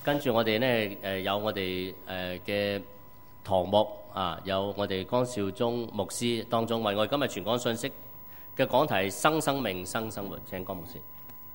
跟住我哋呢，有我哋嘅堂目啊，有我哋江少忠牧師當中為我哋今日傳講信息嘅講題生生命生生活。請江牧師。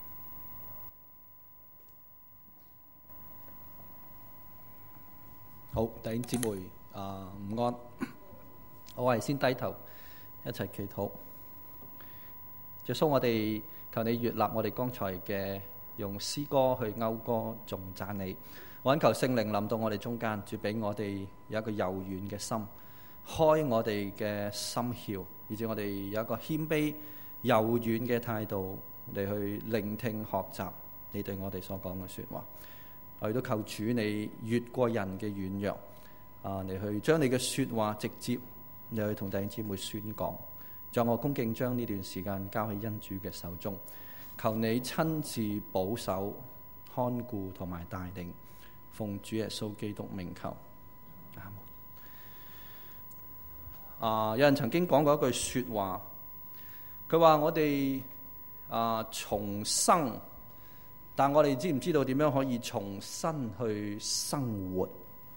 好，弟兄姊妹午安。我係先低頭一齊祈禱。耶穌，我哋求你悅納我哋剛才嘅用詩歌去謳歌頌讚你。我懇求聖靈臨到我哋中間，主俾我哋有一個柔軟嘅心，開我哋嘅心竅，以致我哋有一個謙卑柔軟嘅態度嚟去聆聽學習你對我哋所講嘅說話。我亦都求主你越過人嘅軟弱嚟去將你嘅說話直接嚟去同弟兄姊妹宣講。在我恭敬將呢段時間交喺恩主嘅手中，求你親自保守看顧同埋帶領，奉主耶穌基督名求。阿門。有人曾經講過一句說話，佢話我哋重生，但我哋知唔知道點樣可以重新去生活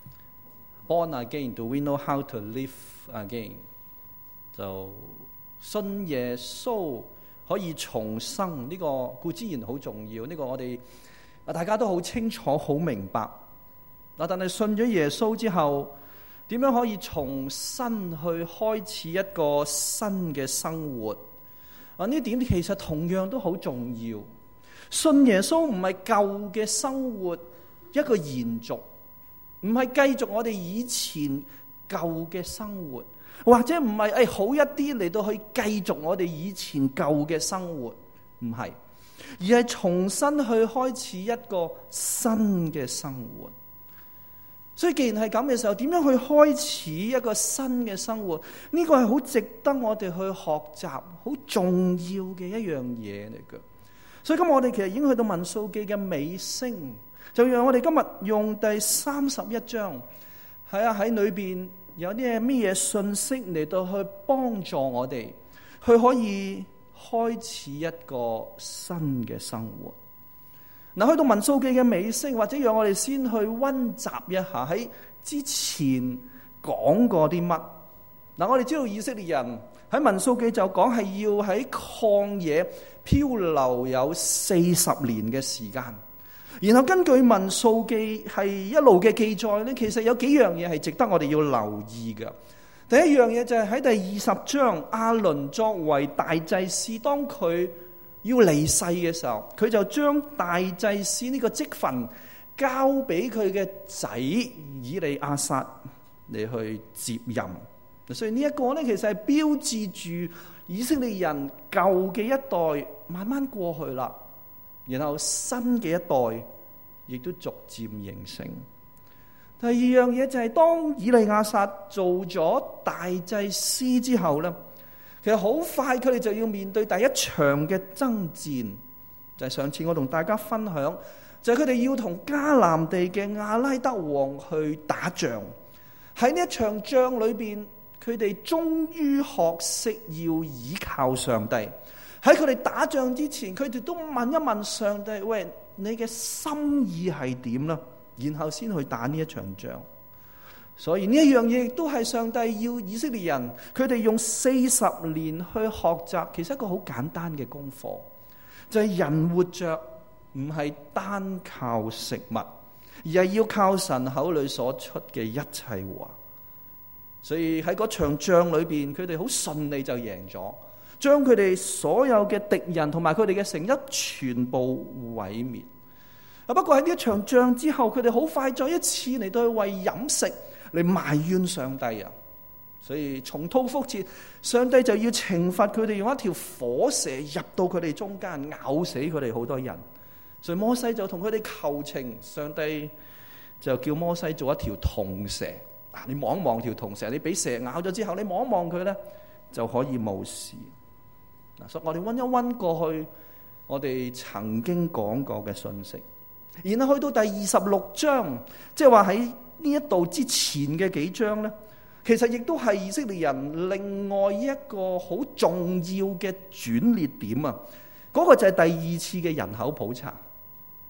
？Born again, do we know how to live again？ 就信耶穌可以重生，呢個固然好重要，呢個我哋大家都好清楚、好明白。但係信咗耶穌之後，點樣可以重新去開始一個新嘅生活？呢點其實同樣都好重要。信耶穌唔係舊嘅生活一個延續，唔係繼續我哋以前舊嘅生活，或者唔係好一啲嚟到去繼續我哋以前舊嘅生活，唔係，而係重新去開始一個新嘅生活。所以既然係咁嘅時候，點樣去開始一個新嘅生活？呢個係好值得我哋去學習，好重要嘅一樣嘢嚟嘅。所以今日我哋其實已經去到民數記嘅尾聲，就讓我哋今日用第31章，喺裏邊有啲咩嘢信息嚟到去幫助我哋，去可以開始一個新嘅生活。嗱，去到民數記嘅尾聲，或者讓我哋先去溫習一下喺之前講過啲乜。嗱，我哋知道以色列人喺民數記就講係要喺曠野漂流有40年嘅時間，然後根據民數記係一路嘅記載咧，其實有幾樣嘢係值得我哋要留意嘅。第一樣嘢就係喺第20章，亞倫作為大祭司，當佢要離世嘅時候，佢就將大祭司呢個職份交俾佢嘅仔以利亞撒嚟去接任。所以呢一個咧，其實係標誌住以色列人舊嘅一代慢慢過去啦，然後新嘅一代亦都逐漸形成。第二樣嘢就係當以利亞撒做咗大祭司之後咧，其實好快佢哋就要面對第一場嘅爭戰，就係上次我同大家分享，就係佢哋要同迦南地嘅亞拉德王去打仗。喺呢一場仗裏邊，佢哋終於學識要依靠上帝。喺佢哋打仗之前，佢哋都問一問上帝：喂，你嘅心意係點啦？然後先去打呢一場仗。所以呢一樣嘢亦都係上帝要以色列人，佢哋用40年去學習，其實一個好簡單嘅功課，就係人活着唔係單靠食物，而係要靠神口裏所出嘅一切話。所以喺嗰場仗裏邊，佢哋好順利就贏咗，將佢哋所有嘅敵人同埋佢哋嘅城邑全部毀滅。不過喺呢一場仗之後，佢哋好快再一次嚟到去為飲食嚟埋怨上帝啊！所以重蹈覆轍，上帝就要懲罰佢哋，用一條火蛇入到佢哋中間，咬死佢哋好多人。所以摩西就同佢哋求情，上帝就叫摩西做一條銅蛇。你望一望條銅蛇，你俾蛇咬咗之後，你望一望佢咧，就可以冇事。所以我哋溫一溫過去我哋曾經講過嘅信息，然後去到第26章，即係話喺呢一度之前嘅幾章咧，其實亦都係以色列人另外一個好重要嘅轉捩點啊！嗰個就係第二次嘅人口普查。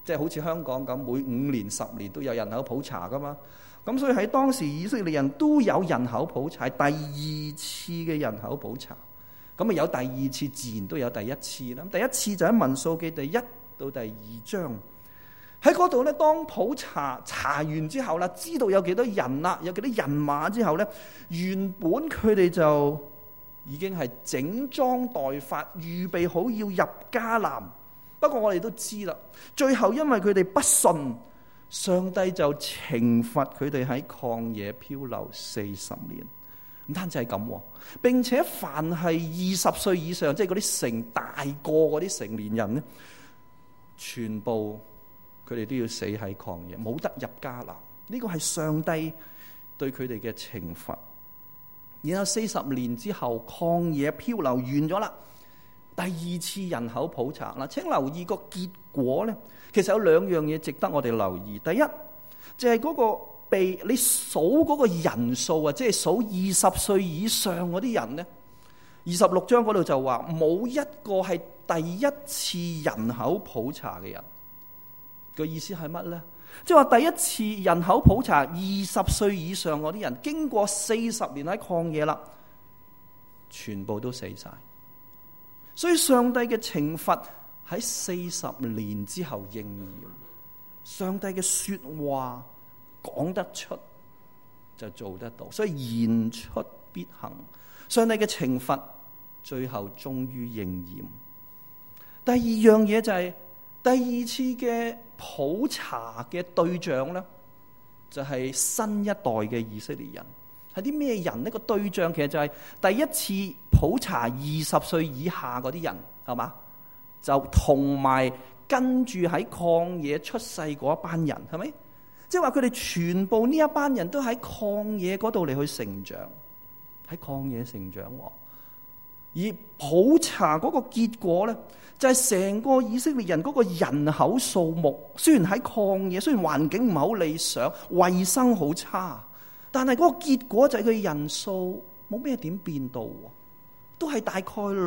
即係好似香港咁，每5年10年都有人口普查噶嘛。咁所以喺當時以色列人都有人口普查，第2次嘅人口普查。咁啊有第2次，自然都有第1次啦。第1次就喺民數記第1到第2章。喺嗰度咧，當普查完之後啦，知道有幾多人啦，有幾多人馬之後咧，原本佢哋就已經係整裝待發，預備好要入迦南。不過我哋都知啦，最後因為佢哋不信，上帝就懲罰佢哋喺曠野漂流40年。唔單止係咁，並且凡係20歲以上，即係嗰啲成大個嗰啲成年人咧，全部佢哋都要死喺曠野，冇得入迦南。呢個係上帝對佢哋嘅懲罰。然後40年之後，曠野漂流完咗啦，第2次人口普查啦。請留意個結果咧，其實有2樣嘢值得我哋留意。第一就係嗰個被你數嗰個人數啊，即係數20歲以上嗰啲人咧。26章嗰度就話冇一個係第1次人口普查嘅人。個意思係乜呢？即係話第1次人口普查20歲以上嗰啲人，經過40年喺曠野啦，全部都死晒。所以上帝嘅懲罰喺40年之後應驗。上帝嘅說話講得出就做得到，所以言出必行。上帝嘅懲罰最後終於應驗。第二樣嘢就係第2次嘅普查嘅對象呢，就係新一代嘅以色列人。係啲咩人呢？個對象其實就係第1次普查20歲以下嗰啲人，係嘛？就同埋跟住喺曠野出世嗰一班人，係咪？即係話佢哋全部呢一班人都喺曠野嗰度嚟去成長，喺曠野成長。而普查嗰個結果呢，就係成個以色列人嗰個人口數目，雖然喺曠野，雖然環境唔係好理想，衛生好差，但係嗰個結果就係佢人數冇咩點變到，都係大概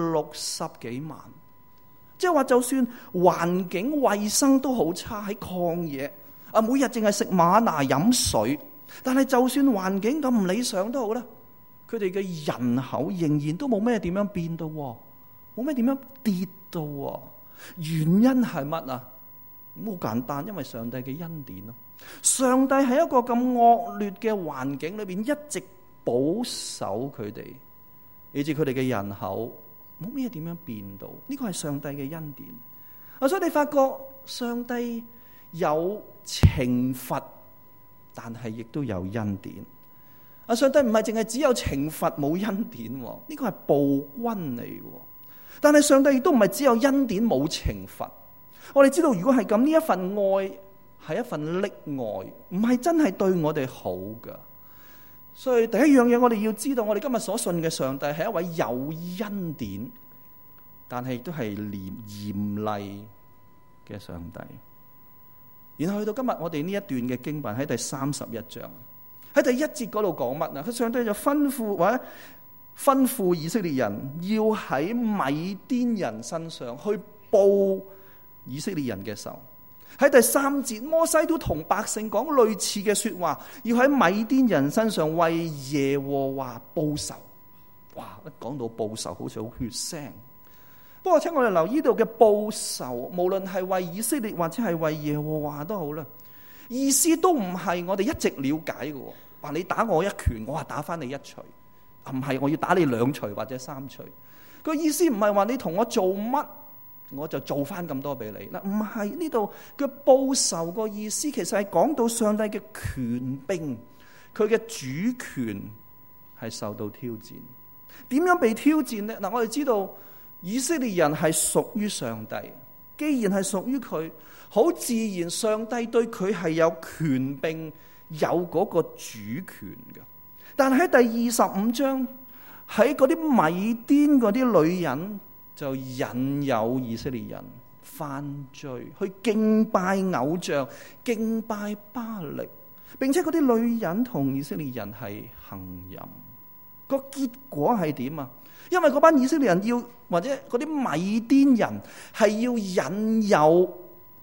60幾萬。即係話就算環境衛生都好差，喺曠野啊，每日淨係食嗎哪飲水，但係就算環境咁唔理想都好啦，佢哋嘅人口仍然都冇咩點樣變到，冇咩點樣跌到。原因係乜啊？好簡單，因為上帝嘅恩典咯。上帝喺一個咁惡劣嘅環境裏邊一直保守佢哋，以致佢哋嘅人口冇咩點樣變到。呢個係上帝嘅恩典。所以你發覺上帝有懲罰，但係亦都有恩典。上帝唔係淨係只有懲罰冇恩典，呢個係暴君嚟嘅。但係上帝亦都唔係只有恩典冇懲罰。我哋知道如果係咁，呢一份愛係一份溺愛，唔係真係對我哋好噶。所以第一樣嘢我哋要知道，我哋今日所信嘅上帝係一位有恩典，但係亦都係嚴厲嘅上帝。然後去到今日我哋呢一段嘅經文喺第31章。喺第1節嗰度講乜啊？佢上帝就吩咐以色列人要喺米甸人身上去報以色列人嘅仇。喺第3節，摩西都同百姓講類似嘅說話，要喺米甸人身上為耶和華報仇。哇！一講到報仇，好似好血腥。不過請我哋留意到嘅報仇，無論係為以色列或者係為耶和華都好啦，意思都唔係我哋一直了解嘅。話你打我一拳，我話打翻你一錘，唔係我要打你2錘或者3錘。個意思唔係話你同我做乜，我就做翻咁多俾你嗱，唔係。呢度嘅報仇個意思，其實係講到上帝嘅權柄，佢嘅主權係受到挑戰。點樣被挑戰呢？嗱，我哋知道以色列人係屬於上帝，既然係屬於佢，好自然上帝對佢係有權柄，有嗰個主權嘅。但係喺第25章，喺嗰啲米甸嗰啲女人就引誘以色列人犯罪，去敬拜偶像、敬拜巴力，並且嗰啲女人同以色列人係行淫。個結果係點啊？因為嗰班以色列人要，或者嗰啲米甸人係要引誘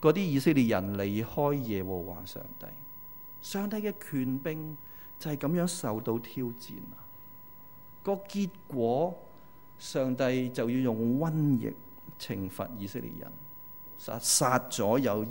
嗰啲以色列人離開耶和華上帝，上帝嘅權柄就係咁樣受到挑戰啦。個結果，上帝就要用瘟疫懲罰以色列人，殺咗有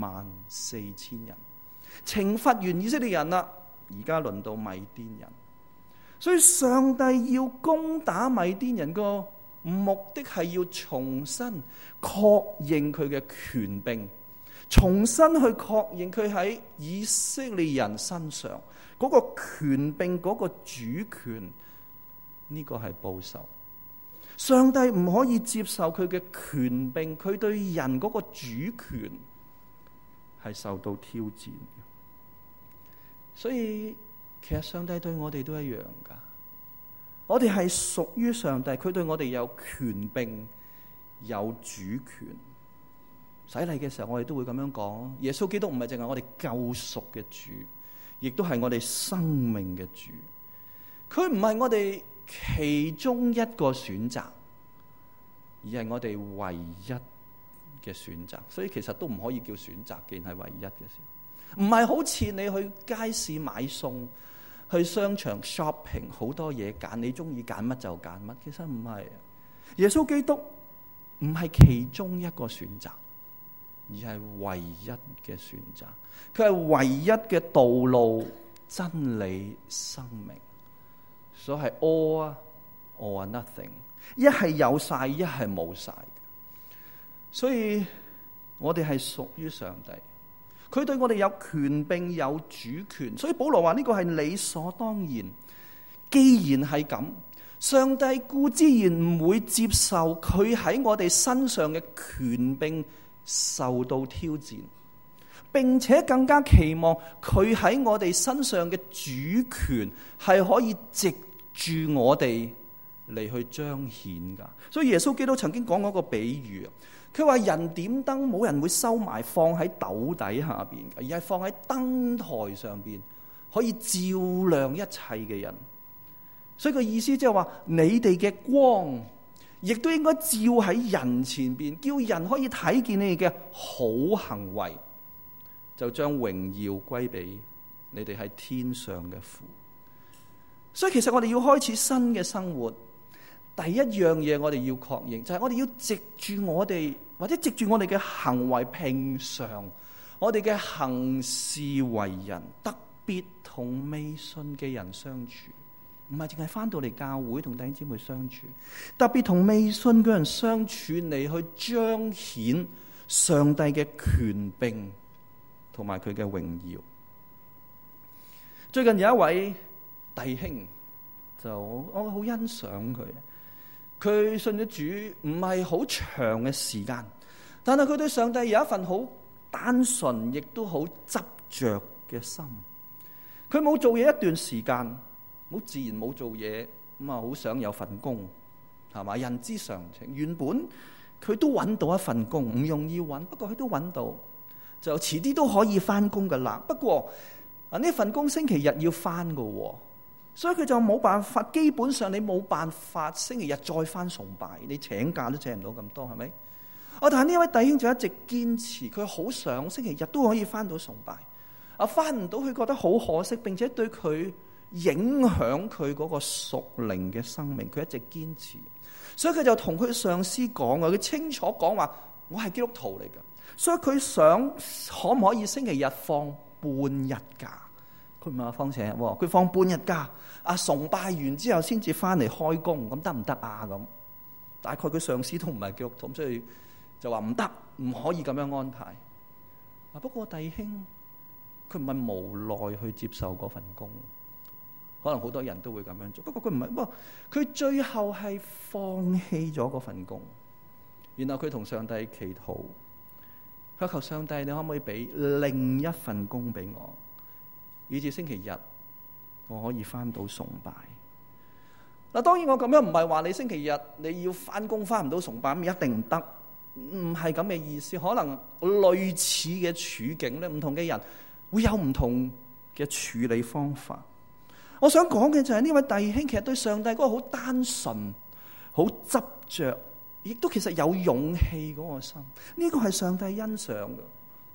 24000人。懲罰完以色列人啦，而家輪到米甸人。所以上帝要攻打米甸人個目的係要重新確認佢嘅權柄，重新去確認佢喺以色列人身上嗰個權柄、嗰個主權。呢個係報仇。上帝唔可以接受佢嘅權柄，佢對人嗰個主權係受到挑戰嘅。所以其實上帝對我哋都一樣噶，我哋係屬於上帝，佢對我哋有權柄、有主權。洗禮嘅時候，我哋都會咁樣講：耶穌基督唔係淨係我哋救贖嘅主，亦都係我哋生命嘅主。佢唔係我哋其中一個選擇，而係我哋唯一嘅選擇。所以其實都唔可以叫選擇，既然係唯一嘅時候，唔係好似你去街市買餸，去商場 shopping 好多嘢揀，你中意揀乜就揀乜。其實唔係，耶穌基督唔係其中一個選擇，而係唯一嘅選擇。佢係唯一嘅道路、真理、生命。所以係 all or nothing， 一係有晒，一係冇晒。所以我哋係屬於上帝，佢對我哋有權柄、有主權。所以保羅話呢個係理所當然。既然係咁，上帝固之然唔會接受佢喺我哋身上嘅權柄受到挑戰，並且更加期望佢喺我哋身上嘅主權係可以藉住我哋嚟去彰顯噶。所以耶穌基督曾經講過一個比喻，佢話人點燈，冇人會收埋放喺斗底下邊，而係放喺燈台上邊，可以照亮一切嘅人。所以個意思即係話，你哋嘅光亦都應該照喺人前邊，叫人可以睇見你哋嘅好行為，就將榮耀歸俾你哋喺天上嘅父。所以其實我哋要開始新嘅生活，第一樣嘢我哋要確認，就係我哋要藉住我哋，或者藉住我哋嘅行為平常，我哋嘅行事為人，特別同未信嘅人相處，唔係淨係翻到嚟教會同弟兄姊妹相處，特別同未信嘅人相處，嚟去彰顯上帝嘅權柄同埋佢嘅榮耀。最近有一位弟兄，就我好欣賞佢。佢信咗主唔係好長嘅時間，但係佢對上帝有一份好單純，亦都好執着嘅心。佢冇做嘢一段時間，好自然冇做嘢，咁啊好想有份工，係嘛？人之常情。原本佢都揾到一份工，唔容易揾，不過佢都揾到，就遲啲都可以翻工噶啦。不過啊，呢份工星期日要翻噶，所以佢就冇辦法。基本上你冇辦法星期日再翻崇拜，你請假都請唔到咁多，係咪？但係呢位弟兄就一直堅持，佢好想星期日都可以翻到崇拜。翻唔到，佢覺得好可惜，並且對佢影響佢嗰個屬靈嘅生命，佢一直堅持。所以佢就同佢上司講，佢清楚講話，我係基督徒嚟㗎，所以佢想可唔可以星期日放半日假？佢唔係話放成日，佢放半日假。崇拜完之後先至翻嚟開工，咁得唔得啊？咁大概佢上司都唔係基督徒，所以就話唔得，唔可以咁樣安排。不過弟兄，佢唔係無奈去接受嗰份工，可能好多人都會咁樣做。不過佢唔係，不過佢最後係放棄咗嗰份工。然後佢同上帝祈禱，佢求上帝，你可唔可以俾另一份工俾我，以至星期日我可以翻到崇拜。當然我咁樣唔係話你星期日你要翻工翻唔到崇拜咁一定唔得，唔係咁嘅意思。可能類似嘅處境咧，唔同嘅人會有唔同嘅處理方法。我想講嘅就係呢位弟兄其實對上帝嗰個好單純、好執着，亦都其實有勇氣嗰個心。呢個係上帝欣賞嘅。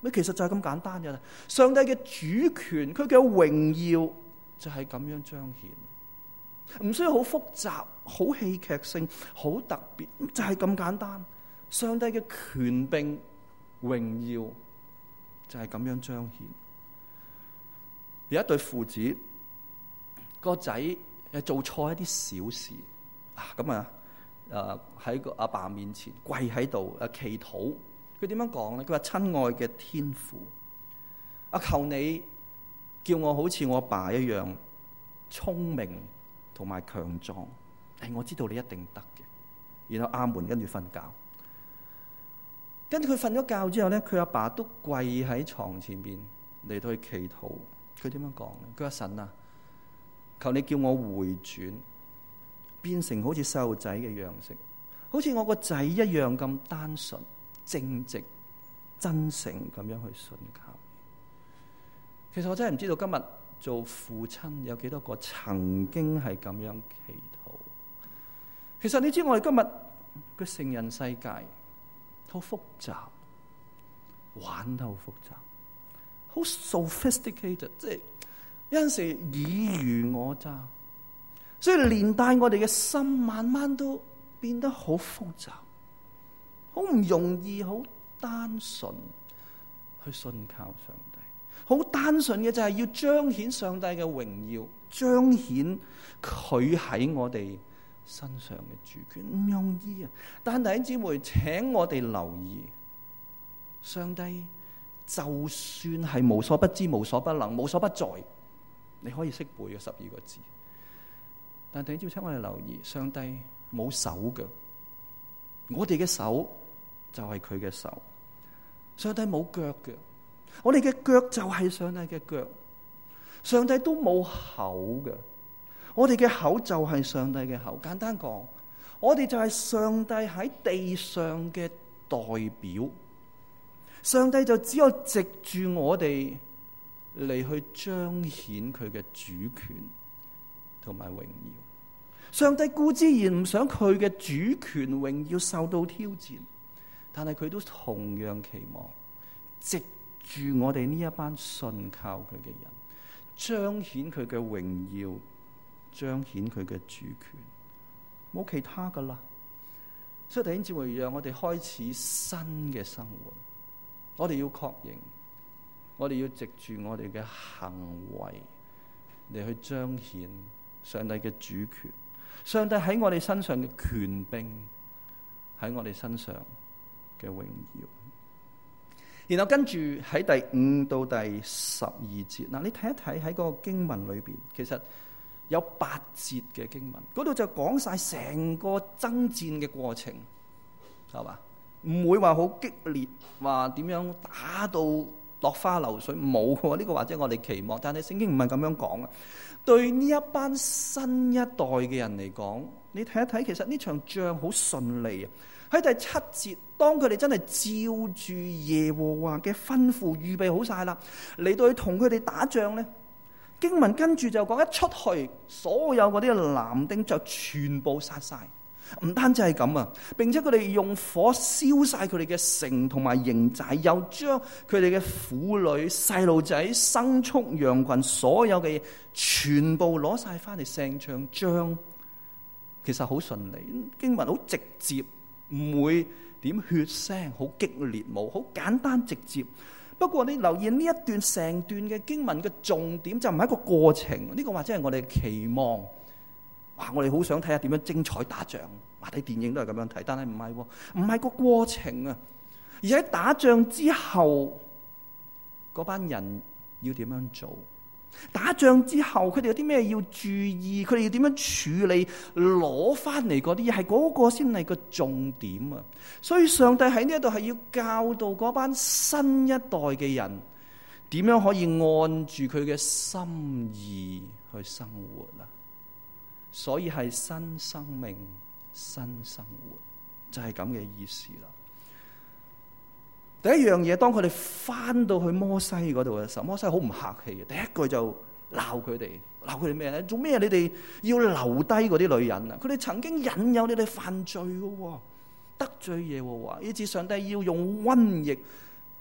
其實就係咁簡單嘅啦。上帝嘅主權，佢嘅榮耀就係咁樣彰顯，唔需要好複雜、好戲劇性、好特別，就係咁簡單。上帝嘅權柄、榮耀就係咁樣彰顯。有一對父子，個仔做錯一啲小事喺個阿爸面前跪喺度祈禱。佢點樣講咧？佢話：親愛嘅天父，求你叫我好似我阿爸一樣聰明同埋強壯。我知道你一定得嘅。然後阿門，跟住瞓覺。跟住佢瞓咗覺之後咧，佢阿爸都跪喺床前面嚟到去祈禱。佢點樣講咧？佢話：神啊，求你叫我回轉，變成好似細路仔嘅樣式，好似我個仔一樣咁單純、正直、真誠咁樣去信靠。其實我真係唔知道今日做父親有幾多個曾經係咁樣祈禱。其實你知我哋今日嘅成人世界好複雜，玩得好複雜，好 sophisticated， 即係有陣時爾虞我詐，所以連帶我哋嘅心慢慢都變得好複雜，好唔容易，好單純去信靠上帝。好單純嘅就係要彰顯上帝嘅榮耀，彰顯佢喺我哋身上嘅主權，唔容易啊！但弟兄姊妹，請我哋留意，上帝就算係無所不知、無所不能、無所不在，你可以識背嘅12個字，但弟兄姊妹，請我哋留意，上帝冇手嘅，我哋嘅手就係佢嘅手；上帝冇腳嘅，我哋嘅腳就係上帝嘅腳；上帝都冇口嘅，我哋嘅口就係上帝嘅口。簡單講，我哋就係上帝喺地上嘅代表。上帝就只有藉住我哋嚟去彰顯佢嘅主權同埋榮耀。上帝固之然唔想佢嘅主權榮耀受到挑戰，但係佢都同樣期望藉住我哋呢一班信靠佢嘅人，彰顯佢嘅榮耀，彰顯佢嘅主權，冇其他噶啦。所以弟兄姊妹，讓我哋開始新嘅生活。我哋要確認，我哋要藉住我哋嘅行為嚟去彰顯上帝嘅主權，上帝喺我哋身上嘅權柄，喺我哋身上嘅榮耀。然後跟住喺第5到第12節，嗱，你睇一睇喺嗰個經文裏邊，其實有8節嘅經文，嗰度就講晒成個爭戰嘅過程，係嘛？唔會話好激烈，話點樣打到落花流水，冇喎。呢個或者我哋期望，但係聖經唔係咁樣講啊。對呢一班新一代嘅人嚟講，你睇一睇，其實呢場仗好順利啊。喺第7節，當佢哋真係照住耶和華嘅吩咐預備好晒啦，嚟到去同佢哋打仗呢，經文跟住就講，一出去，所有嗰啲男丁就全部殺晒。唔單止係咁啊，並且佢哋用火燒晒佢哋嘅城同埋營寨，又將佢哋嘅婦女、細路仔、牲畜、羊群，所有嘅嘢全部攞晒翻嚟，成場仗其實好順利。經文好直接，唔會點血腥，好激烈，冇，好簡單直接。不過你留意呢一段成段嘅經文嘅重點就唔係一個過程，呢個或者係我哋嘅期望。哇！我哋好想睇下點樣精彩打仗，睇電影都係咁樣睇，但係唔係喎，唔係個過程啊，而喺打仗之後嗰班人要點樣做？打仗之後佢哋有啲咩要注意？佢哋要點樣處理攞翻嚟嗰啲嘢？係嗰個先係個重點啊！所以上帝喺呢一度係要教導嗰班新一代嘅人點樣可以按住佢嘅心意去生活啊！所以係新生命、新生活，就係咁嘅意思啦。第一樣嘢，當佢哋翻到去摩西嗰度嘅時候，摩西好唔客氣嘅，第一句就鬧佢哋咩咧？做咩你哋要留低嗰啲女人啊？佢哋曾經引誘你哋犯罪嘅，得罪耶和華，以致上帝要用瘟疫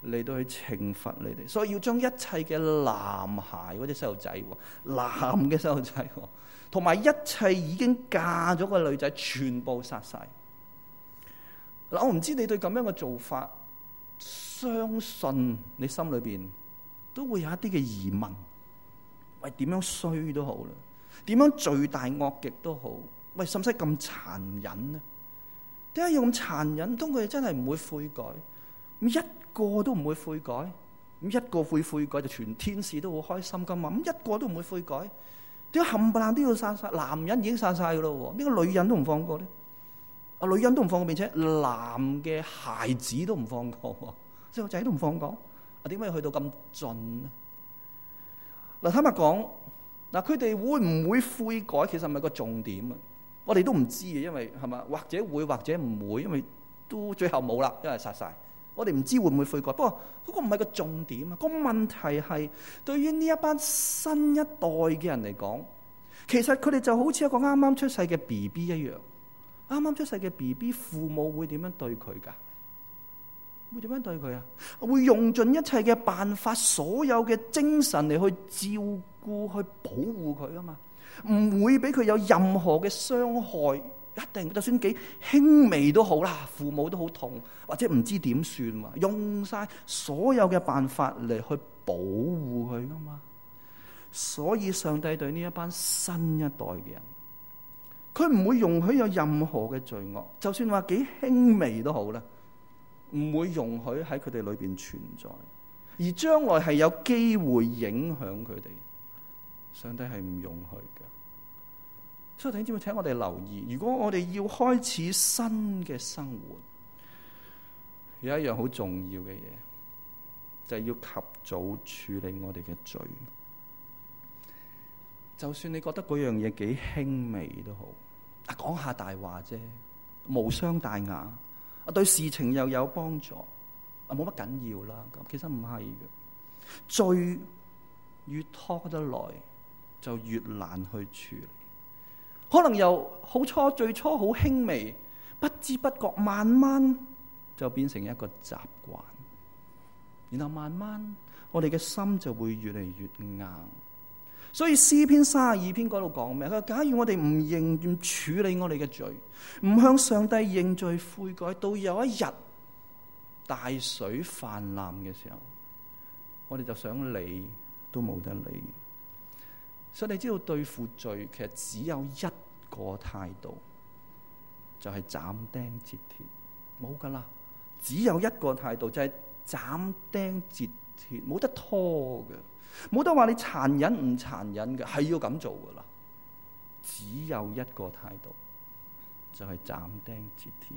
嚟到去懲罰你哋，所以要將一切嘅男孩嗰啲細路仔，男嘅細路仔，同埋一切已經嫁咗嘅女仔，全部殺晒。嗱，我唔知你對咁樣嘅做法，相信你心裏邊都會有一啲嘅疑問。喂，點樣衰都好啦，點樣罪大惡極都好，喂，使唔使咁殘忍呢？點解要咁殘忍？當佢哋真係唔會悔改，咁一個都唔會悔改，咁一個會悔改就全天使都好開心噶嘛。咁一個都唔會悔改，點解冚唪唥都要殺晒？男人已經殺晒噶咯，呢個女人都唔放過咧。啊，女人都唔放過，並且男嘅孩子都唔放過，細路仔都唔放過。啊，點解要去到咁盡呢？嗱，坦白講，嗱，佢哋會唔會悔改，其實唔係個重點啊。我哋都唔知嘅，因為係嘛，或者會，或者唔會，因為都最後冇啦，因為殺晒。我哋唔知會唔會悔改，不過嗰個唔係個重點啊。個問題係對於呢一班新一代嘅人嚟講，其實佢哋就好似一個啱啱出世嘅 BB 一樣。啱啱出世嘅 BB， 父母會點樣對佢㗎？會點樣對佢啊？會用盡一切嘅辦法，所有嘅精神嚟去照顧、去保護佢啊嘛，唔會俾佢有任何嘅傷害。一定就算幾輕微都好啦，父母都好痛，或者唔知點算嘛，用晒所有嘅辦法嚟去保護佢噶嘛。所以上帝對呢一班新一代嘅人，佢唔會容許有任何嘅罪惡，就算話幾輕微都好啦，唔會容許喺佢哋裏邊存在，而將來係有機會影響佢哋，上帝係唔容許嘅。所以弟兄姊妹，請我哋留意，如果我哋要開始新嘅生活，有一樣好重要嘅嘢，就係要及早處理我哋嘅罪。就算你覺得嗰樣嘢幾輕微都好，講下大話啫，無傷大雅，對事情又有幫助，冇乜緊要啦。咁其實唔係嘅，罪越拖得耐，就越難去處理。可能由最初好輕微，不知不覺慢慢就變成一個習慣，然後慢慢我哋嘅心就會越嚟越硬。所以詩篇32篇嗰度講咩？佢話假如我哋唔認真處理我哋嘅罪，唔向上帝認罪悔改，到有一日大水泛濫嘅時候，我哋就想理都冇得理。所以你知道對付罪其實只有一個態度，就係斬釘截鐵，冇噶啦。只有一個態度，就係斬釘截鐵，冇得拖嘅，冇得話你殘忍唔殘忍嘅，係要咁做噶啦。只有一個態度，就係斬釘截鐵。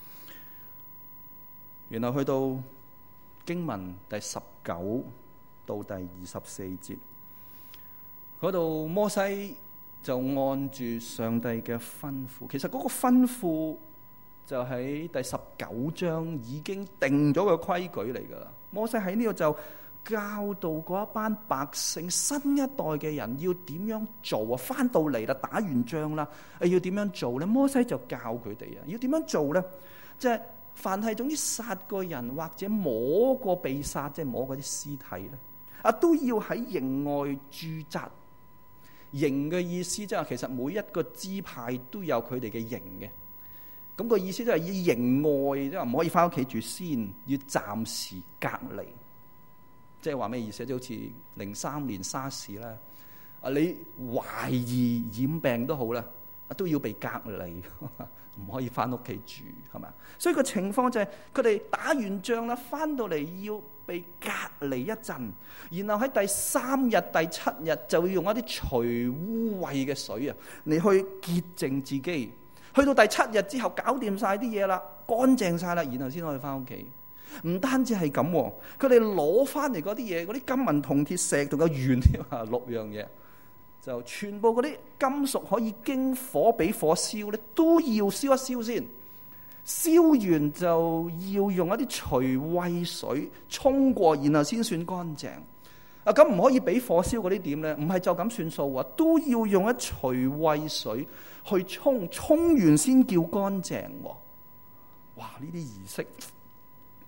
然後去到經文第19到第24節。嗰度摩西就按住上帝嘅吩咐，其實嗰個吩咐就喺第19章已經定咗個規矩嚟噶啦。摩西喺呢度就教導嗰一班百姓，新一代嘅人要點樣做啊？翻到嚟啦，打完仗啦，要點樣做咧？摩西就教佢哋啊，要點樣做咧？即係凡係總之殺個人或者摸過被殺，即係摸嗰啲屍體咧，都要喺營外駐紮。營嘅意思即係其實每一個支派都有佢哋嘅營嘅，咁個意思即係以營外，即係唔可以翻屋企住先，要暫時隔離。即係話咩意思？即係好似03年沙士咧，你懷疑染病都好啦，都要被隔離，唔可以翻屋企住，係咪？所以個情況就係佢哋打完仗啦，翻到嚟要被隔離一陣，然後喺第3日、第7日就會用一啲除污穢嘅水啊，嚟去潔淨自己。去到第7日之後，搞掂晒啲嘢啦，乾淨晒啦，然後先可以翻屋企。唔單止係咁，佢哋攞翻嚟嗰啲嘢，嗰啲金銀銅鐵石同個鉛添啊，6樣嘢。就全部嗰啲金屬可以經火俾火燒咧，都要燒一燒先。燒完就要用一啲除穢水沖過，然後先算乾淨。咁唔可以俾火燒嗰啲點咧？唔係就咁算數啊，都要用一除穢水去沖完先叫乾淨。哇！呢啲儀式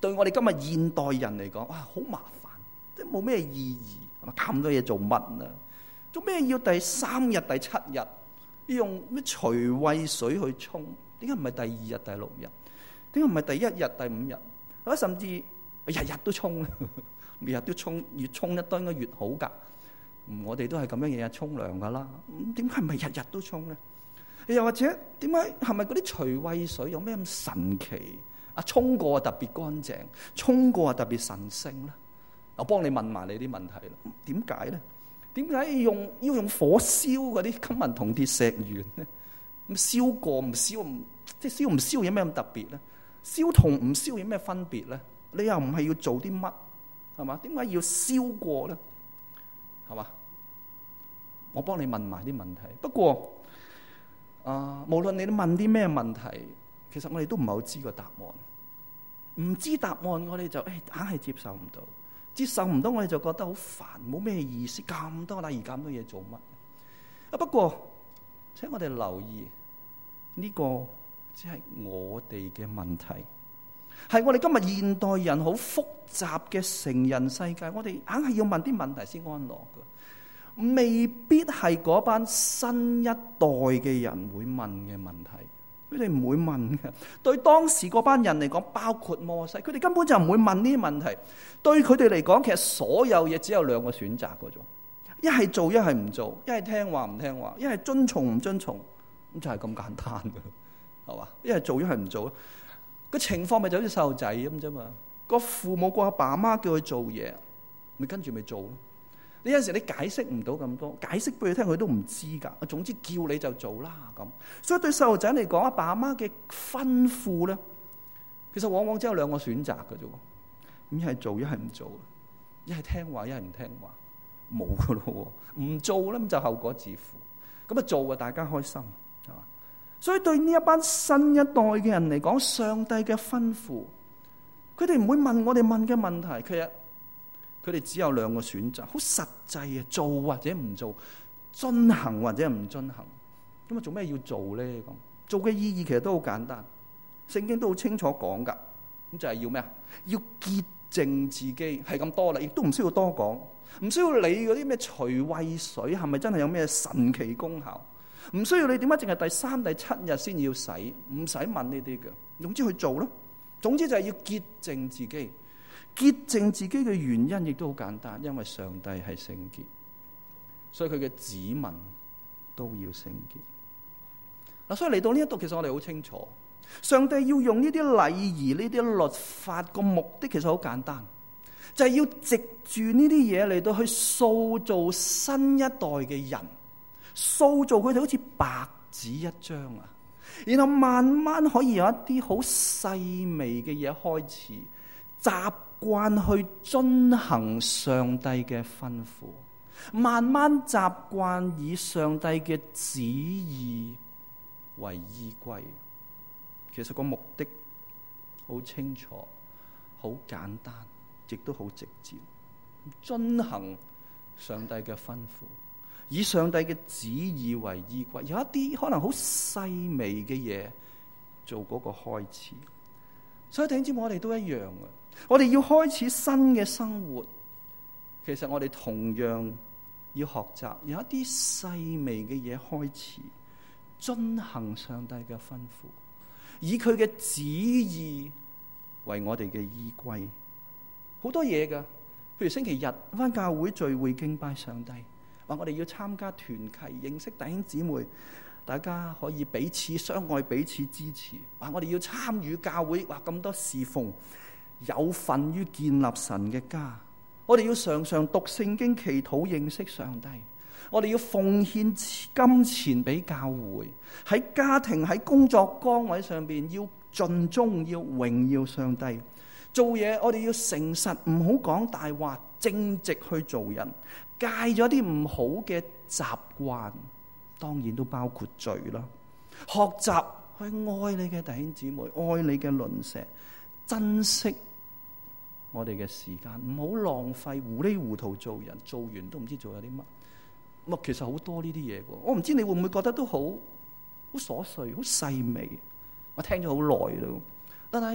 對我哋今日現代人嚟講，哇，好麻煩，即係冇咩意義，係嘛？咁多嘢做乜啊？做咩要第3日、第7日要用咩除穢水去沖？點解唔係第2日、第6日？點解唔係第1日、第5日？或者甚至日日都沖咧？日日都沖，越沖得多應該越好㗎。我哋都係咁樣日日沖涼㗎啦。咁點解唔係日日都沖咧？又或者點解係咪嗰啲除穢水有咩咁神奇？沖過特別乾淨，沖過特別神聖咧？我幫你問埋你啲問題啦。點解咧？點解要用火燒嗰啲金銀銅鐵石原咧？咁燒過唔燒，即係燒唔燒有咩咁特別咧？燒同唔燒有咩分別咧？你又唔係要做啲乜？係嘛？點解要燒過咧？係嘛？我幫你問埋啲問題。不過無論你問啲咩問題，其實我哋都唔係好知個答案。唔知答案，我哋就硬係接受唔到。接受唔到，我哋就覺得好煩，冇咩意思。咁多禮儀，咁多嘢做乜？不過請我哋留意呢個只係我哋嘅問題。係我哋今日現代人好複雜嘅成人世界，我哋硬係要問啲問題先安樂嘅，未必係嗰班新一代嘅人會問嘅問題。佢哋唔會問嘅。對當時嗰班人嚟講，包括摩西，佢哋根本就唔會問呢啲問題。對佢哋嚟講，其實所有嘢只有2個選擇嗰種：一係做，一係唔做；一係聽話唔聽話；一係遵從唔遵從。咁就係咁簡單嘅，係嘛？一係做，一係唔做。個情況咪就好似細路仔咁啫嘛。個父母個阿爸阿媽叫佢做嘢，咪跟住咪做咯。你有陣時你解釋唔到咁多，解釋俾佢聽佢都唔知㗎。總之叫你就做啦咁。所以對細路仔嚟講，阿爸阿媽嘅吩咐咧，其實往往只有2個選擇嘅啫。一係做，一係唔做；一係聽話，一係唔聽話，冇㗎咯。唔做咧咁就後果自負。咁啊做啊，大家開心係嘛？所以對呢一班新一代嘅人嚟講，上帝嘅吩咐，佢哋唔會問我哋問嘅問題。其實佢哋只有2個選擇，好實際嘅，做或者唔做，遵行或者唔遵行。咁啊，做咩要做咧？咁做嘅意義其實都好簡單，聖經都好清楚講噶。咁就係要咩啊？要潔淨自己，係咁多啦，亦都唔需要多講，唔需要理嗰啲咩除穢水係咪真係有咩神奇功效，唔需要你點解淨係第3、第7日先要洗，唔使問呢啲嘅。總之去做咯。總之就係要潔淨自己。潔淨自己嘅原因亦都好簡單，因為上帝係聖潔，所以佢嘅子民都要聖潔。嗱，所以嚟到呢一度，其實我哋好清楚，上帝要用呢啲禮儀、呢啲律法個目的其實好簡單，就係要藉住呢啲嘢嚟到去塑造新一代嘅人，塑造佢哋好似白紙一張啊，然後慢慢可以有一啲好細微嘅嘢開始習慣去遵行上帝嘅吩咐，慢慢習慣以上帝嘅旨意為依歸。其實個目的好清楚、好簡單，亦都好直接。遵行上帝嘅吩咐，以上帝嘅旨意為依歸，有一啲可能好細微嘅嘢做嗰個開始。所以弟兄姊妹，我哋都一樣嘅。我哋要開始新嘅生活，其實我哋同樣要學習有一啲細微嘅嘢開始，遵行上帝嘅吩咐，以佢嘅旨意為我哋嘅依歸。好多嘢㗎，譬如星期日返教會聚會敬拜上帝，話我哋要參加團契，認識弟兄姊妹，大家可以彼此相愛、彼此支持。話我哋要參與教會，話咁多侍奉，有份於建立神嘅家。我哋要常常讀聖經、祈禱、認識上帝。我哋要奉獻金錢俾教會，喺家庭、喺工作崗位上邊要盡忠，要榮耀上帝。做嘢我哋要誠實，唔好講大話，正直去做人，戒咗啲唔好嘅習慣，當然都包括罪啦。學習去愛你嘅弟兄姊妹，愛你嘅鄰舍，珍惜我哋嘅時間，唔好浪費，糊裡糊塗做人，做完都唔知做咗啲乜。咁其實好多呢啲嘢嘅，我唔知你會唔會覺得都好瑣碎、好細微。我聽咗好耐咯，但係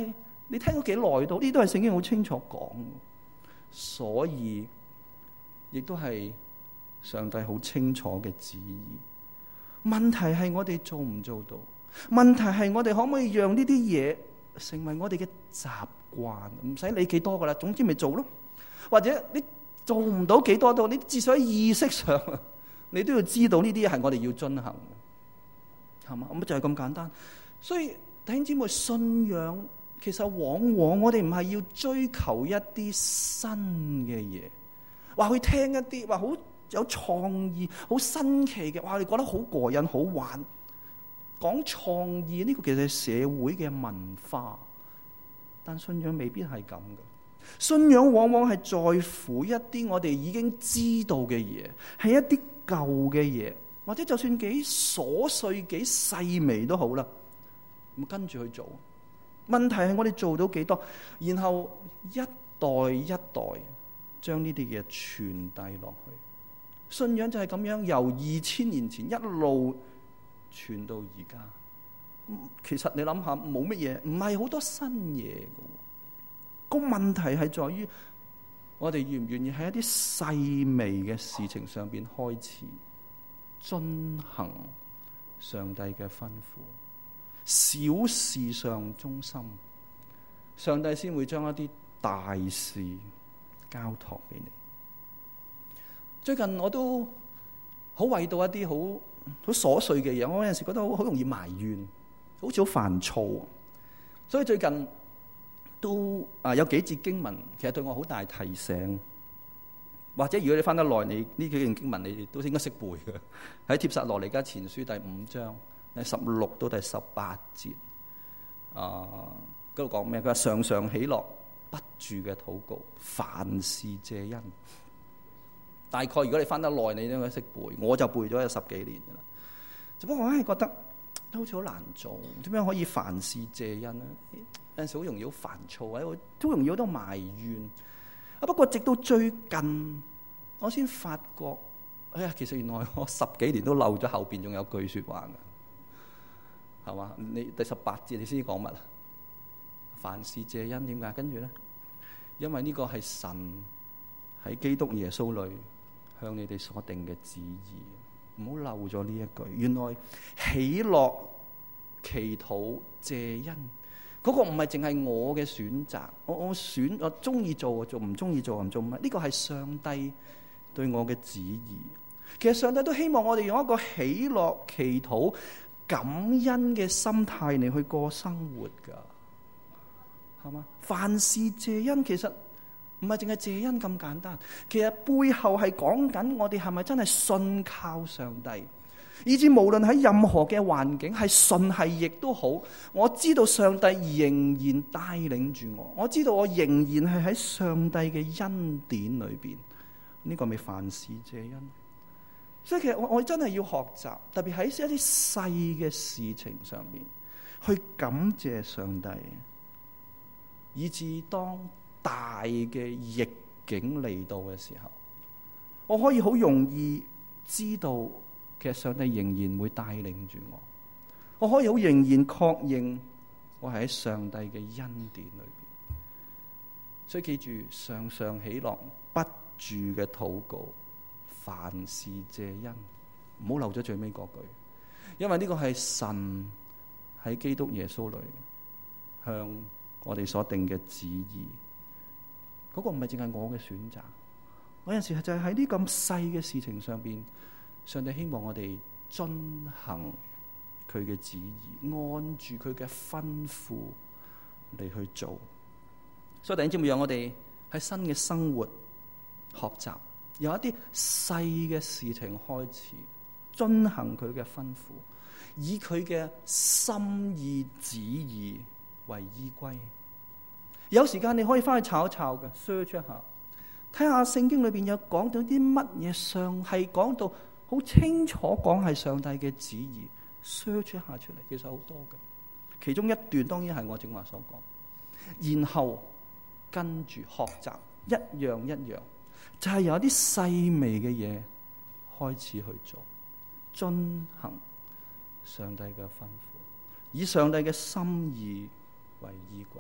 你聽咗幾耐到？呢都係聖經好清楚講，所以亦都係上帝好清楚嘅旨意。問題係我哋做唔做到？問題係我哋可唔可以讓呢啲嘢成為我哋嘅習慣？唔使理幾多噶啦，總之咪做咯。或者你做唔到幾多到，你至少喺意識上，你都要知道呢啲係我哋要遵行嘅，係嘛？咁就係咁簡單。所以弟兄姊妹，信仰其實往往我哋唔係要追求一啲新嘅嘢，話去聽一啲話好有創意、好新奇嘅，哇！你覺得好過癮、好玩。講創意呢個其實係社會嘅文化，但信仰未必係咁嘅。信仰往往係在乎一啲我哋已經知道嘅嘢，係一啲舊嘅嘢，或者就算幾瑣碎、幾細微都好啦，咁跟住去做。問題係我哋做到幾多，然後一代一代將呢啲嘢傳遞落去。信仰就係咁樣，由2000年前一路傳到而家。其實你諗下，冇乜嘢，唔係好多新嘢嘅。個問題係在於我哋願唔願意喺一啲細微嘅事情上邊開始遵行上帝嘅吩咐，小事上忠心，上帝先會將一啲大事交託俾你。最近我都好為到一啲好瑣碎嘅嘢，我有陣時覺得好容易埋怨，好似好煩躁，所以最近都有幾節經文，其實對我好大提醒。或者如果你翻得耐，你呢幾段經文你都應該識背嘅。喺帖撒羅尼迦前書第5章第16到第18節，嗰度講咩？佢話常常喜樂，不住嘅禱告，凡事謝恩。大概如果你翻得耐，你都應該識背。我就背咗有10幾年噶啦。只不過我係覺得都好似好難做，點樣可以凡事謝恩咧？有陣時好容易好煩躁，都容易好多埋怨。不過直到最近，我先發覺，哎呀，其實原來我10幾年都漏咗後邊仲有句說話嘅，係嘛？你第18節你先講乜啊？凡事謝恩，點解？跟住咧，因為呢個係神喺基督耶穌裏向你哋所定嘅旨意，唔好漏咗呢一句。原來喜樂、祈禱、謝恩。嗰個唔係淨係我嘅選擇，我中意做就做，唔中意做唔做乜？呢個係上帝對我嘅旨意。其實上帝都希望我哋用一個喜樂、祈禱、感恩嘅心態嚟去過生活噶，係嘛？凡事謝恩，其實唔係淨係謝恩咁簡單，其實背後係講緊我哋係咪真係信靠上帝。以至無論喺任何嘅環境，係順係逆都好，我知道上帝仍然帶領住我，我知道我仍然係喺上帝嘅恩典裏邊，呢個咪凡事謝恩。所以其實我真係要學習，特別喺一啲細嘅事情上面去感謝上帝，以至當大嘅逆境嚟到嘅時候，我可以好容易知道其實上帝仍然會帶領住我，我可以好仍然確認我係喺上帝嘅恩典裏邊。所以記住，常常喜樂，不住嘅禱告，凡事謝恩，唔好漏咗最尾嗰句，因為呢個係神喺基督耶穌裏向我哋所定嘅旨意。嗰個唔係淨係我嘅選擇，我有陣時就係喺呢咁細嘅事情上邊，上帝希望我哋遵行佢嘅旨意，按住佢嘅吩咐嚟去做。所以弟兄姊妹，讓我哋喺新嘅生活學習，由一啲細嘅事情開始，遵行佢嘅吩咐，以佢嘅心意旨意為依歸。有時間你可以翻去抄一抄嘅 ，search 一下，睇下聖經裏邊有講到啲乜嘢，上係講到好清楚講係上帝嘅旨意 ，search 一下出嚟，其實好多嘅。其中一段當然係我正話所講，然後跟住學習一樣一樣，就係由一啲細微嘅嘢開始去做，遵行上帝嘅吩咐，以上帝嘅心意為依歸。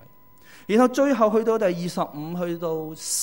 然後最後去到第25去到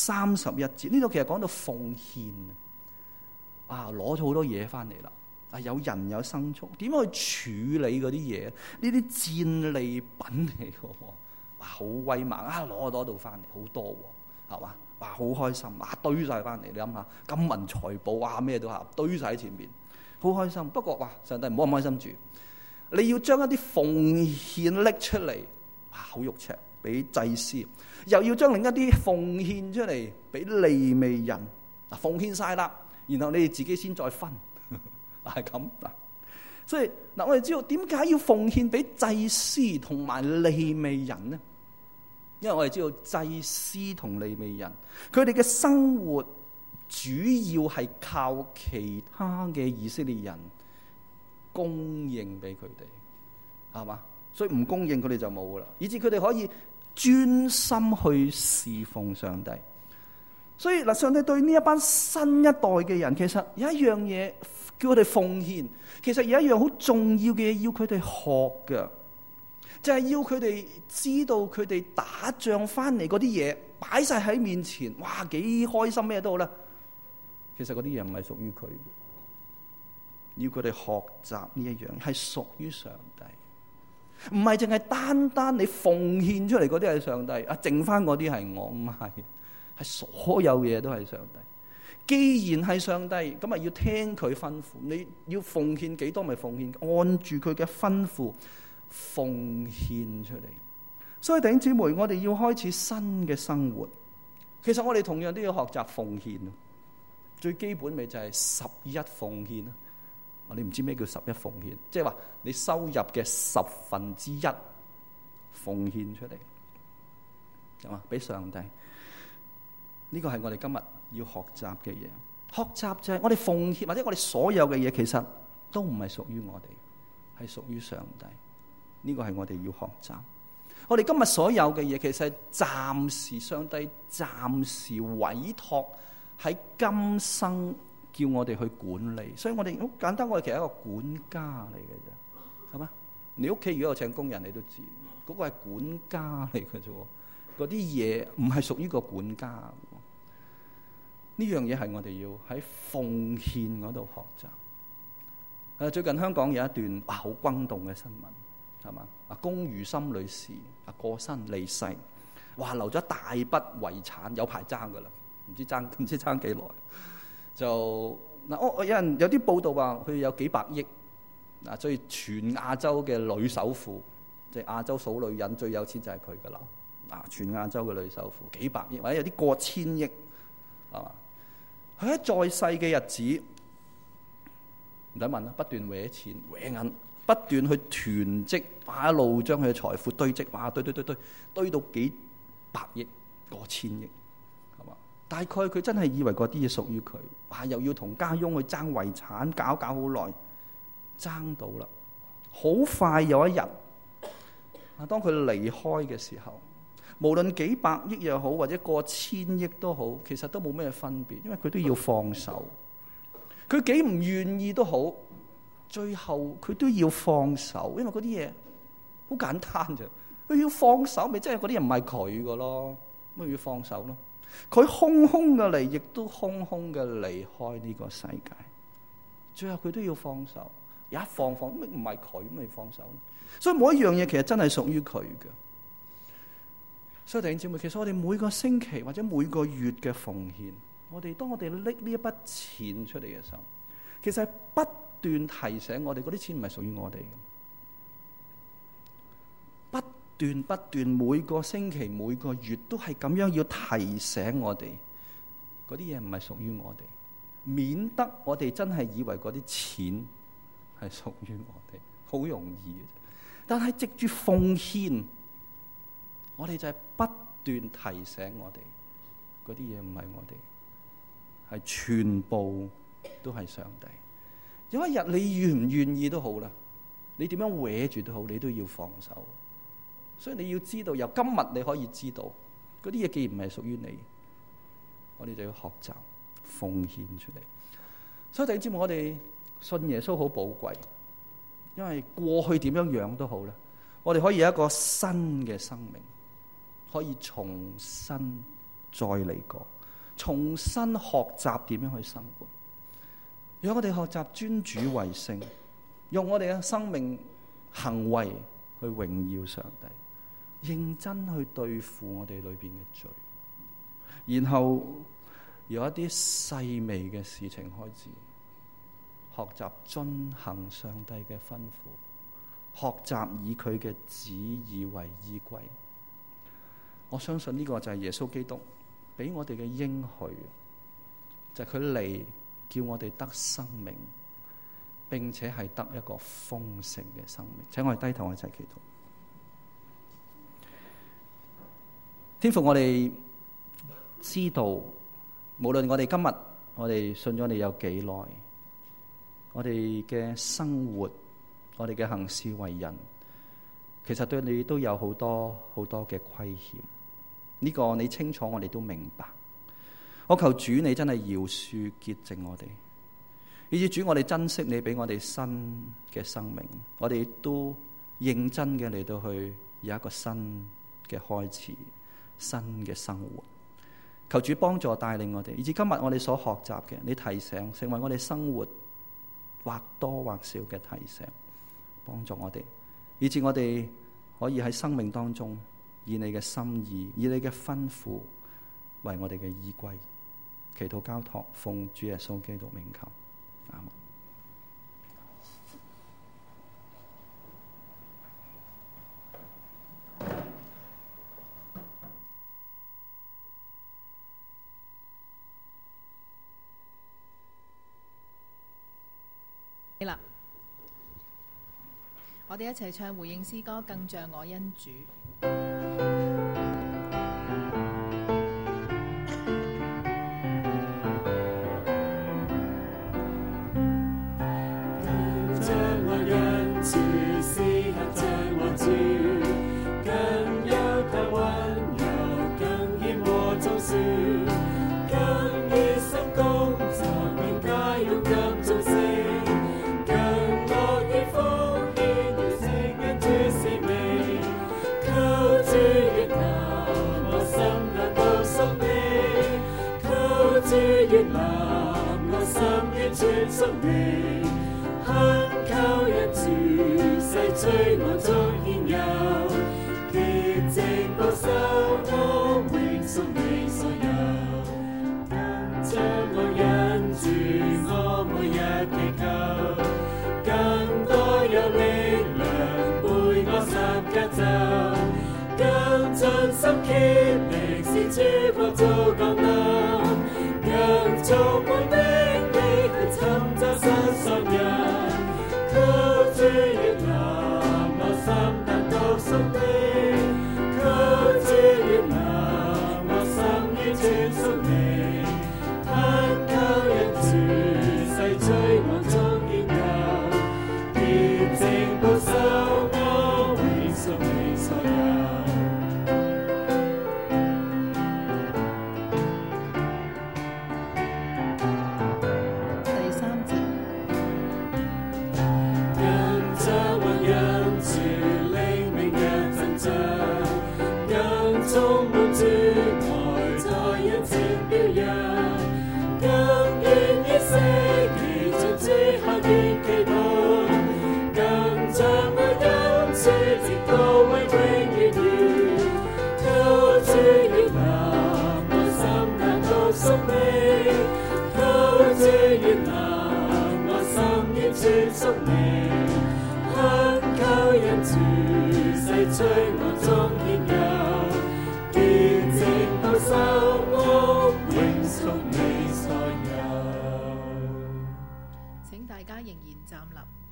31節，呢度其實講到奉獻啊，攞咗好多嘢翻嚟啦。啊，有人有牲畜，點樣去處理嗰啲嘢？呢啲戰利品嚟嘅，哇，好威猛啊！攞到翻嚟好多喎，係嘛？哇，好開心啊！堆晒翻嚟，你諗下，金銀財寶啊，咩都係堆晒喺前面，好開心。不過哇，上帝唔好咁開心住，你要將一啲奉獻拎出嚟，哇，好肉赤，俾祭司，又要將另一啲奉獻出嚟俾利未人。嗱，奉獻晒啦，然後你哋自己先再分。係咁嗱，所以嗱，我哋知道點解要奉獻俾祭司同埋利未人呢？因為我哋知道祭司同利未人，佢哋嘅生活主要係靠其他嘅以色列人供應俾佢哋，係嘛？所以唔供應佢哋就冇噶啦，以至佢哋可以專心去侍奉上帝。所以嗱，上帝對呢一班新一代嘅人，其實有一樣嘢叫佢哋奉獻，其實有一樣好重要嘅嘢要佢哋學嘅，就係要佢哋知道佢哋打仗翻嚟嗰啲嘢擺晒喺面前，哇，幾開心咩都好啦。其實嗰啲嘢唔係屬於佢嘅，要佢哋學習呢一樣係屬於上帝，唔係淨係單單你奉獻出嚟嗰啲係上帝，啊，剩翻嗰啲係我，唔係。係所有嘢都係上帝。既然係上帝，咁啊要聽佢吩咐。你要奉獻幾多咪奉獻，按住佢嘅吩咐奉獻出嚟。所以弟兄姊妹，我哋要開始新嘅生活。其實我哋同樣都要學習奉獻。最基本咪就係11奉獻啦。你唔知咩叫11奉獻？即係話你收入嘅1/10奉獻出嚟，係嘛？俾上帝。呢個係我哋今日要學習嘅嘢。學習就係我哋奉獻，或者我哋所有嘅嘢，其實都唔係屬於我哋，係屬於上帝。呢個係我哋要學習。我哋今日所有嘅嘢，其實係暫時上帝暫時委託喺今生叫我哋去管理。所以我哋好簡單，我哋其實係一個管家嚟嘅啫，係嘛？你屋企如果有請工人，你都知嗰個係管家嚟嘅啫。嗰啲嘢唔係屬於個管家。呢樣嘢係我哋要喺奉獻嗰度學習。最近香港有一段哇好轟動嘅新聞，係嘛？龔如心女士過身離世，哇留咗大筆遺產，有排爭噶啦，唔知爭幾耐。就嗱，有啲報道話佢有幾百億，所以全亞洲嘅女首富，即係亞洲數女人最有錢就係佢噶啦。全亞洲嘅女首富幾百億，或者有啲過千億，係嘛？佢喺在世嘅日子唔使問啦，不斷搲錢搲銀，不斷去囤積，一路將佢嘅財富堆積，哇堆到幾百億、過千億，係嘛？大概佢真係以為嗰啲嘢屬於佢，哇！又要同家翁去爭遺產，搞好耐，爭到啦。好快有一日，當佢離開嘅時候，無論幾百億又好，或者過千億都好，其實都冇咩分別，因為佢都要放手。佢幾唔願意都好，最後佢都要放手，因為嗰啲嘢好簡單啫。佢要放手，咪即係嗰啲嘢唔係佢嘅咯，咪要放手咯。佢空空嘅嚟，亦都空空嘅離開呢個世界。最後佢都要放手，一放咪唔係佢，咪放手。所以每一樣嘢其實真係屬於佢嘅。所以弟兄姊妹，其實我哋每個星期或者每個月嘅奉獻，當我哋拎呢一筆錢出嚟嘅時候，其實係不斷提醒我哋嗰啲錢唔係屬於我哋嘅。不斷每個星期每個月都係咁樣要提醒我哋嗰啲嘢唔係屬於我哋，免得我哋真係以為嗰啲錢係屬於我哋，好容易嘅。但係藉住奉獻，我哋就係不斷提醒我哋嗰啲嘢唔係我哋，係全部都係上帝。有一日你願唔願意都好啦，你點樣搲住都好，你都要放手。所以你要知道，由今日你可以知道嗰啲嘢既然唔係屬於你，我哋就要學習奉獻出嚟。所以弟兄姊妹，我哋信耶穌好寶貴，因為過去點樣樣都好啦，我哋可以有一個新嘅生命， 可以重新再嚟過，重新學習點樣去生活。讓我哋學習尊主為聖，用我哋嘅生命行為去榮耀上帝，認真去對付我哋裏邊嘅罪，然後有一啲細微嘅事情開始學習遵行上帝嘅吩咐，學習以佢嘅旨意為依歸。我相信呢個就係耶穌基督俾我哋嘅應許，就係佢嚟叫我哋得生命，並且係得一個豐盛嘅生命。請我哋低頭一齊祈禱。天父，我哋知道，無論我哋今日我哋信咗你有幾耐，我哋嘅生活，我哋嘅行事為人，其實對你都有好多好多嘅虧欠。呢個你清楚，我哋都明白。我求主你真係饒恕潔淨我哋，以至主我哋珍惜你俾我哋新嘅生命，我哋都認真嘅嚟到去有一個新嘅開始，新嘅生活。求主幫助帶領我哋，以至今日我哋所學習嘅，你提醒成為我哋生活或多或少嘅提醒，幫助我哋，以至我哋可以喺生命當中以你嘅心意，以你嘅吩咐為我哋嘅依歸。祈禱交託，奉主耶穌基督名求，阿們。 啦，我哋一齊唱回應詩歌，更像我恩主。 請大家仍然站立。